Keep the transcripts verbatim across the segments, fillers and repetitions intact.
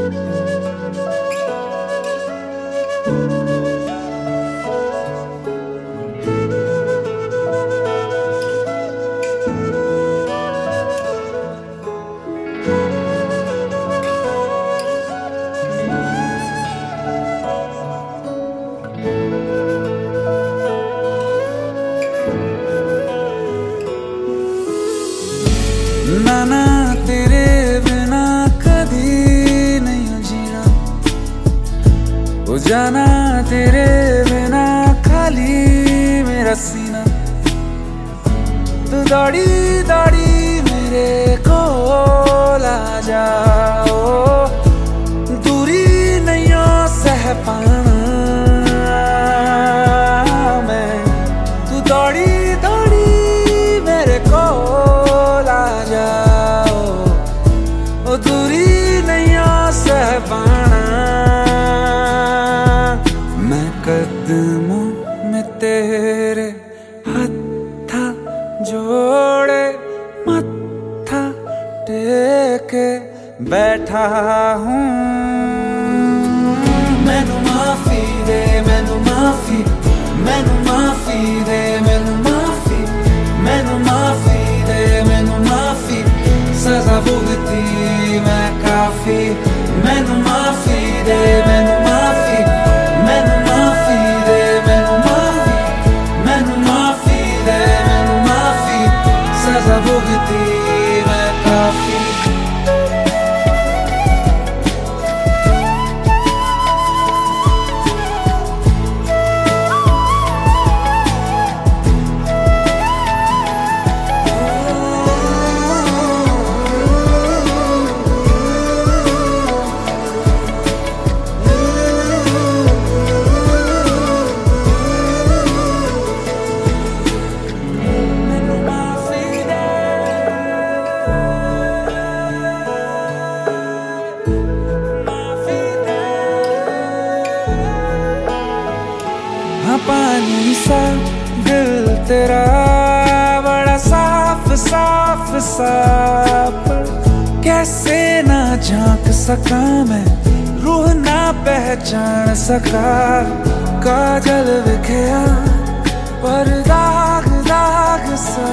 ना ना तेरे बिना कभी नहीं जीना, वो जाना तेरे बिना खाली मेरा सीना। तू दौड़ी दौड़ी मेरे कोल आ जाओ, दूरी नहीं हो सह पाना मैं। तू दौड़ी दौड़ी मेरे कोल आ जाओ, ओ दूरी नहीं हो सह पाना। मैं कदमों में तेरे हत्था जोड़े मत्था टेके बैठा हूँ। मैनू माफी दे, मैनू माफी, मैनू माफी दे, मैनू माफी, मैनू माफी दे, मैनू माफी। सजा भुगती मैं काफी। मैनू माफी दे, मैनू माफी, मैनू माफी दे, मैनू माफी, मैनू माफी दे, मैनू माफी। सजा भुगती मैं काफी। पानी सा दिल तेरा बड़ा साफ साफ साफ, कैसे ना झांक सका मैं, रूह ना पहचान सका। काजल विखया पर दाग दाग सा,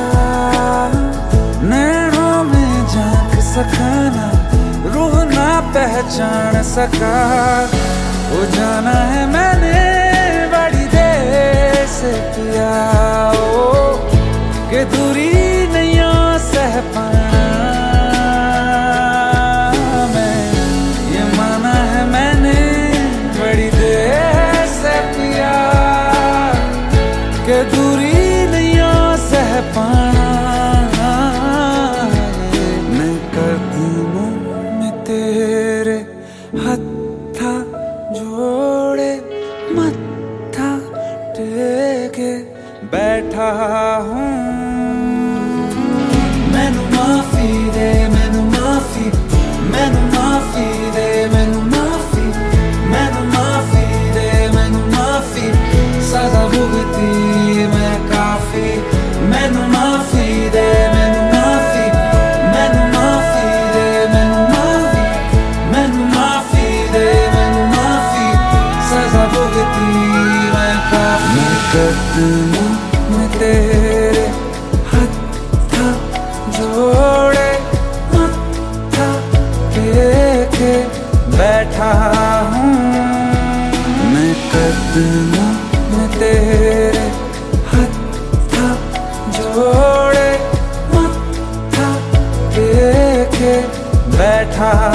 नैनों में झांक सका ना, रूह ना पहचान सका। वो जाना है मैंने बड़ी देर से पिया ओ, कि दूरी नहीं हो सह पाना मैं। ये माना है मैंने बड़ी देर से पिया, कि दूरी नहीं हो सह पाना। मैं कदमों में तेरे हत्था जोड़े मत्था टेके बैठा हूँ। मैनू माफी दे, मैनू माफी, मैनू माफी दे, मैनू माफी, मैनू माफी दे, मैनू माफी। सजा भुगती मैं काफी। मैनू माफी दे, मैनू माफी, मैनू माफी दे, मैनू माफी, मैनू माफी दे, मैनू माफी। सजा भुगती मैं काफी। मैं कदमों में तेरे हत्था जोड़े मत्था टेके बैठा हूँ। मैं कदमों में तेरे हत्था जोड़े मत्था टेके बैठा